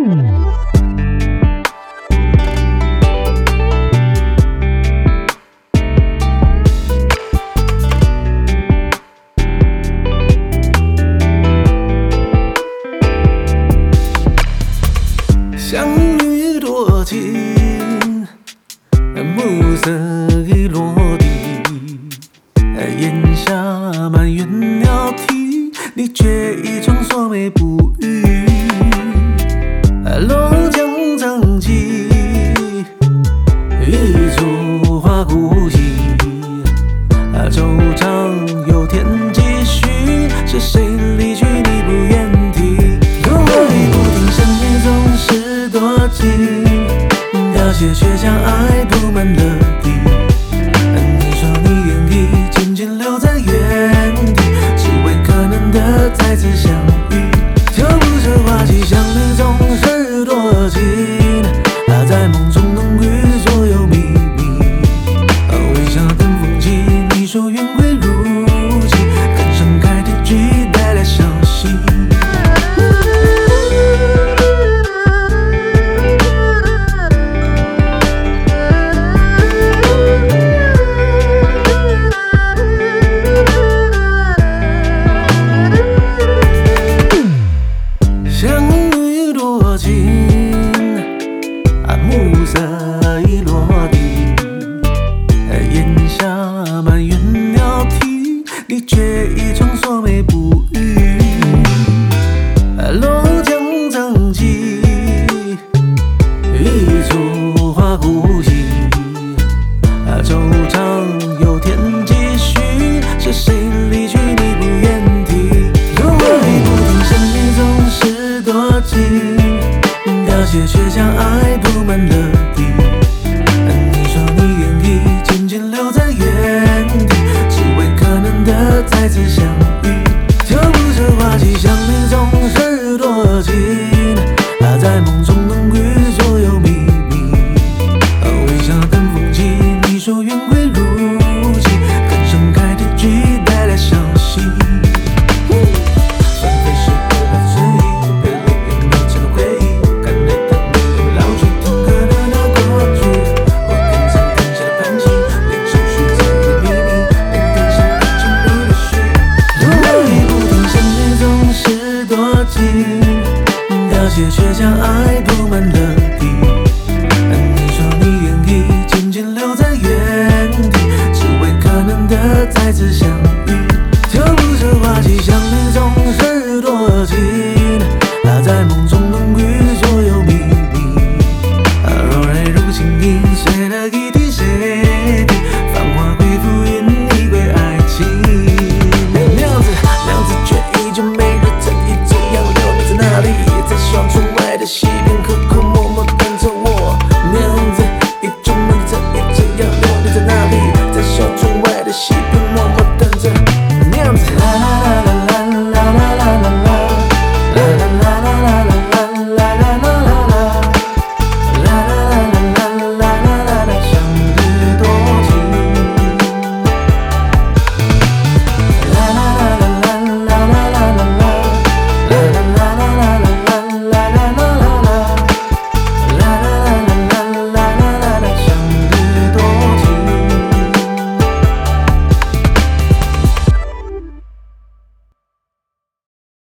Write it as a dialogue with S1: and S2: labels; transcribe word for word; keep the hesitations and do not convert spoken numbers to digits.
S1: 相遇多情，暮色已落地，檐下满园鸟啼，你却一窗锁眉不语。落江藏起，一簇花孤寂，惆怅有天几许，是谁离去你不愿提？如果你不停，生命总是多情，凋谢却将爱铺满了地。你说你愿意紧紧留在原地，只为可能的再次相遇。就不这花期，想你总是多情，在梦中浓郁所有秘密。微笑等风起，你说缘归如期，看盛开的菊带来消息。相遇多情，暮色已落地，檐下满园鸟啼，你却一窗锁眉不语。落江藏起，一簇花孤寂，惆怅有天几许，是谁离去你不愿提？如果你不停，生命总是多情，凋谢却将爱铺满了地。你说你愿意紧紧留在原地，只为可能的再次相遇。就不这花期，想你总是多情，在梦中浓郁所有秘密。微笑等风起，你说缘归如期，看盛开的菊带来消息。纷飞时的醉意，被泪眼迷成了回忆，看着它们都会老去，听歌的那过去。我跟上看下的盘棋，连手续自己的秘密，连天上的情不的许。如果你不停，生命总是多情，凋谢却将爱铺满了地。你说你愿意紧紧留在原地，只为可能的再次相遇。就不这花期，想你总